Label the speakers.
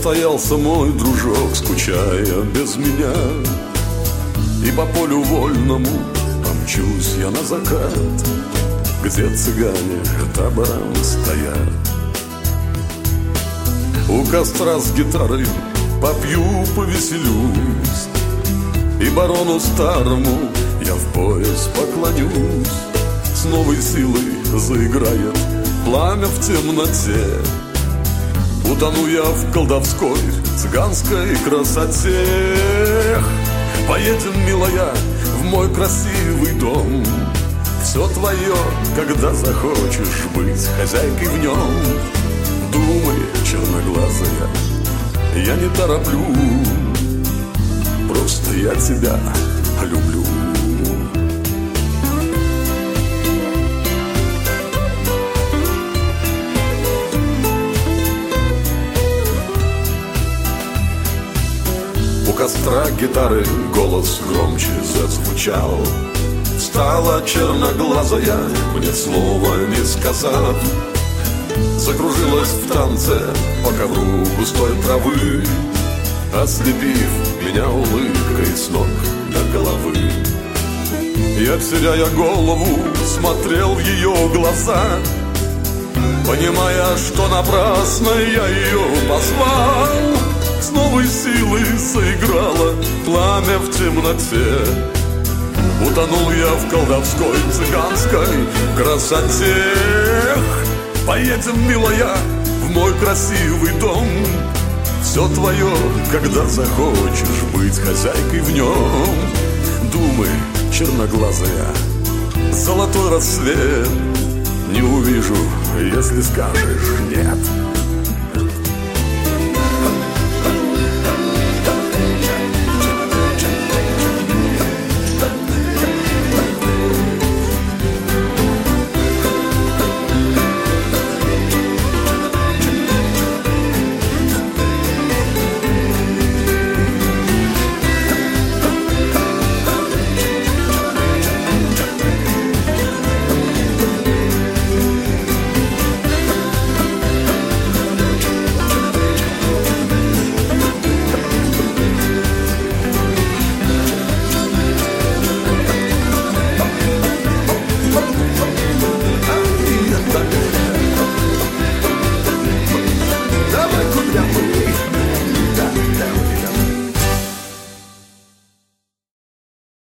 Speaker 1: Застоялся мой дружок, скучая без меня, и по полю вольному помчусь я на закат, где цыгане табором стоят. У костра с гитарой попью, повеселюсь, и барону старому я в пояс поклонюсь. С новой силой заиграет пламя в темноте, утону я в колдовской цыганской красоте. Поедем, милая, в мой красивый дом, все твое, когда захочешь быть хозяйкой в нем. Думай, черноглазая, я не тороплю, просто я тебя люблю. У костра гитары голос громче зазвучал. Встала черноглазая, мне слова не сказав, закружилась в танце по ковру густой травы, ослепив меня улыбкой с ног до головы. Я, теряя голову, смотрел в ее глаза, понимая, что напрасно я ее позвал. С новой силой заиграло пламя в темноте, утонул я в колдовской цыганской красоте. Поедем, милая, в мой красивый дом, все твое, когда захочешь быть хозяйкой в нем. Думай, черноглазая, золотой рассвет не увижу, если скажешь нет.